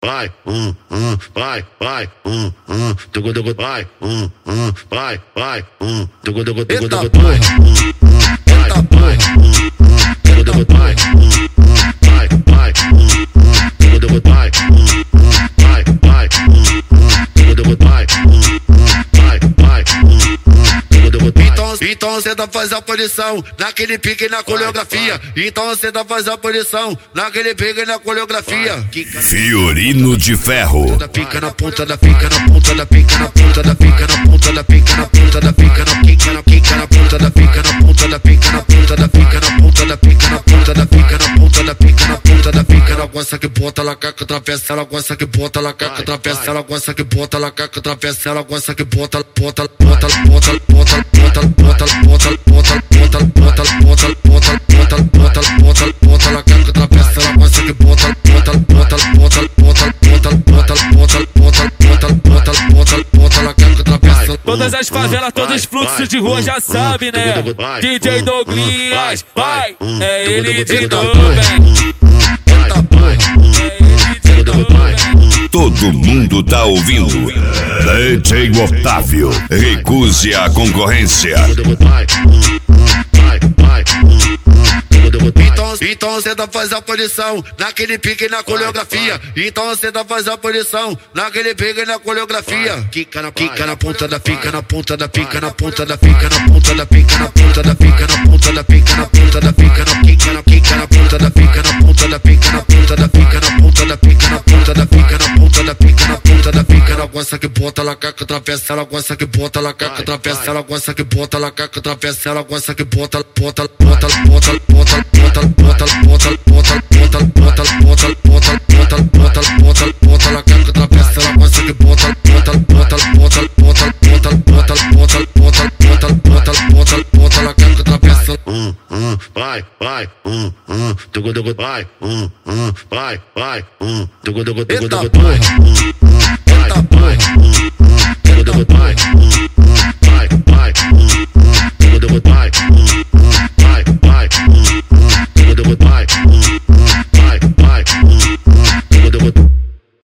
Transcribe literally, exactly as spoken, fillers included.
vai, um, um, vai, vai, um, um, tugu tugu vai, um, um, vai, vai, um, tugu tugu tugu tugu vai, um, um, vai, vai, um, um, tugu tugu vai, um, um, vai, vai, um, um, tugu tugu vai, um, um, vai, vai, um, um, tugu tugu vai, um, um, vai, vai, um, um, tugu tugu vai. Então, então cê tá faz a posição naquele pique na coreografia. Então cê tá faz a posição naquele pique na coreografia. Fiorino de Ferro. Da pica na ponta da pica na ponta da pica na ponta da pica na ponta da pica na ponta da pica na pica na pica na ponta da pica na ponta da pica na ponta da pica na ponta da pica na ponta da pica na ponta da pica na ponta da pica. Ela gosta que bota, ela caca, atravessa, ela gosta que bota, ela caca, atravessa, ela gosta que bota, ela caca, atravessa, ela gosta que bota, bota, bota, bota, bota, bota, bota, bota, bota, bota, bota, bota, bota, bota, bota, bota, bota, ela caca, atravessa, ela gosta que bota, bota, bota, bota, bota, bota, bota, bota, bota, bota, bota, bota, bota, ela caca, atravessa. Todas as favelas, todos os fluxos de rua já sabem, né? D J Douglas, vai, é ele de novo, velho. Todo mundo tá ouvindo. D J Otávio, recuse a concorrência. Então, então cê tá faz a posição naquele pique na coreografia. Então cê tá faz a posição naquele pique na coreografia. Quica na pica na ponta da pica na ponta da pica na ponta da pica na ponta da pica na ponta da pica na ponta da pica na ponta da pica na pica na pica na ponta da pica na ponta da pica na ponta da pica na ponta da pica na ponta da pica na ponta da pica na ponta da pica. Ela gosta que bota, ela caca, atravessa, ela gosta que bota, ela caca, atravessa, ela gosta que bota, ela caca, atravessa, ela gosta que bota, bota, bota, bota, bota, bota, bota, bota, bota, bota, bota, bota, bota, bota, bota, bota, bota, ela caca, atravessa, ela gosta que bota, bota, bota, bota, bota, bota, bota, bota, bota, bota, bota, bota, bota, ela caca, atravessa. Um, um, vai, vai, um, um, tugu tugu vai, um, um, vai, vai, um, tugu tugu tugu tugu vai, um, um, vai, vai, um.